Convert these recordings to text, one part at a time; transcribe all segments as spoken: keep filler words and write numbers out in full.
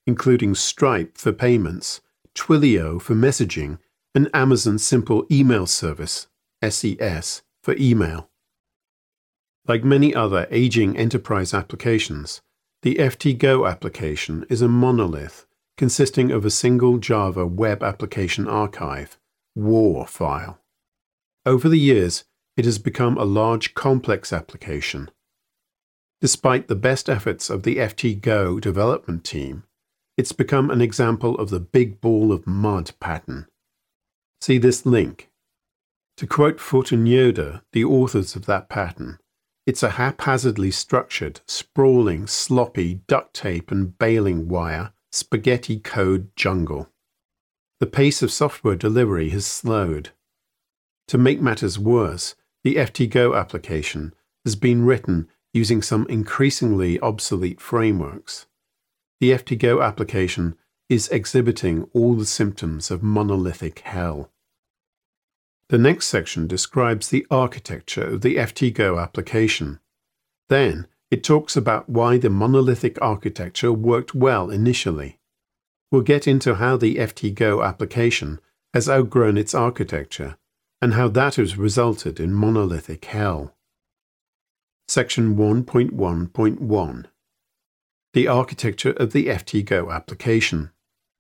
including Stripe for payments, Twilio for messaging, and Amazon Simple Email Service, S E S, for email. Like many other aging enterprise applications, the F T Go application is a monolith consisting of a single Java Web Application Archive, WAR file. Over the years, it has become a large, complex application. Despite the best efforts of the F T Go development team, it's become an example of the big ball of mud pattern. See this link. To quote Fortunyoda, the authors of that pattern, it's a haphazardly structured, sprawling, sloppy, duct tape and baling wire, spaghetti code jungle. The pace of software delivery has slowed. To make matters worse, the F T Go application has been written using some increasingly obsolete frameworks. The F T Go application is exhibiting all the symptoms of monolithic hell. The next section describes the architecture of the F T Go application. Then, it talks about why the monolithic architecture worked well initially. We'll get into how the F T Go application has outgrown its architecture and how that has resulted in monolithic hell. Section one point one point one. The architecture of the F T Go application.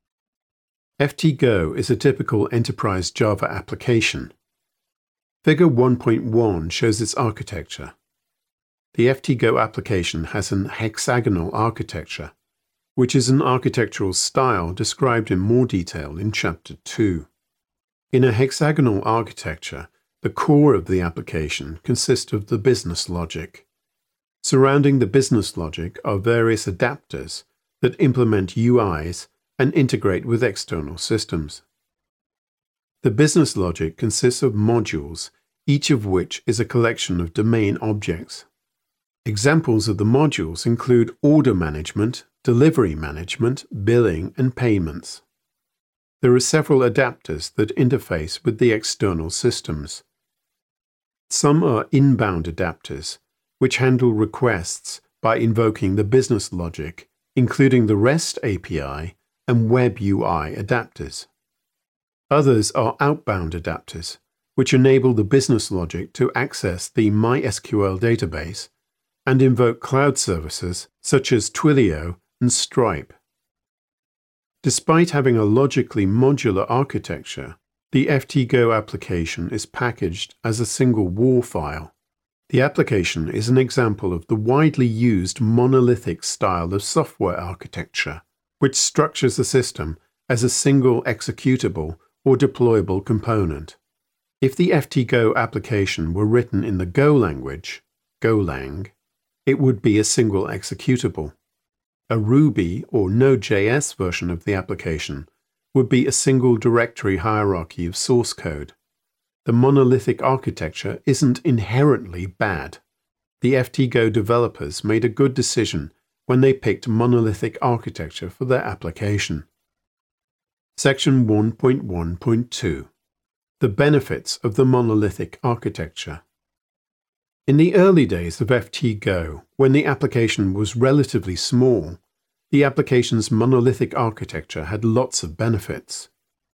F T Go is a typical enterprise Java application. Figure one point one shows its architecture. The F T Go application has an hexagonal architecture, which is an architectural style described in more detail in Chapter two. In a hexagonal architecture, the core of the application consists of the business logic. Surrounding the business logic are various adapters that implement U Is and integrate with external systems. The business logic consists of modules, each of which is a collection of domain objects. Examples of the modules include order management, delivery management, billing, and payments. There are several adapters that interface with the external systems. Some are inbound adapters, which handle requests by invoking the business logic, including the REST A P I and Web U I adapters. Others are outbound adapters, which enable the business logic to access the MySQL database and invoke cloud services such as Twilio and Stripe. Despite having a logically modular architecture, the F T Go application is packaged as a single WAR file. The application is an example of the widely used monolithic style of software architecture, which structures the system as a single executable or deployable component. If the F T Go application were written in the Go language, Golang, it would be a single executable. A Ruby or Node.js version of the application would be a single directory hierarchy of source code. The monolithic architecture isn't inherently bad. The F T Go developers made a good decision when they picked monolithic architecture for their application. Section one point one point two. The benefits of the monolithic architecture. In the early days of F T Go, when the application was relatively small, the application's monolithic architecture had lots of benefits.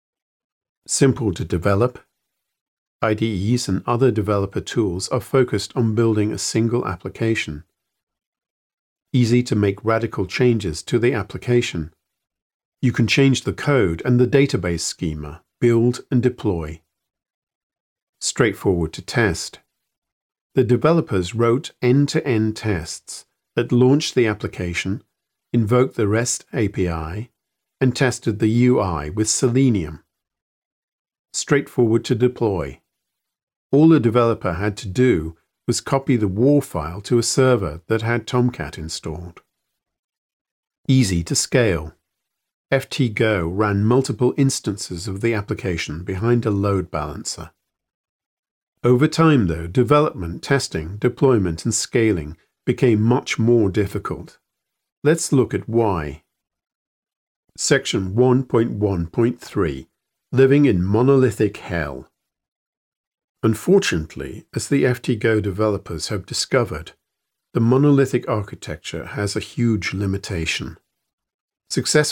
Simple to develop. I D Es and other developer tools are focused on building a single application. Easy to make radical changes to the application. You can change the code and the database schema, build and deploy. Straightforward to test. The developers wrote end-to-end tests that launched the application, invoked the REST A P I, and tested the U I with Selenium. Straightforward to deploy. All the developer had to do was copy the WAR file to a server that had Tomcat installed. Easy to scale. F T Go ran multiple instances of the application behind a load balancer. Over time, though, development, testing, deployment, and scaling became much more difficult. Let's look at why. Section one point one point three. Living in Monolithic Hell. Unfortunately, as the F T Go developers have discovered, the monolithic architecture has a huge limitation. Successful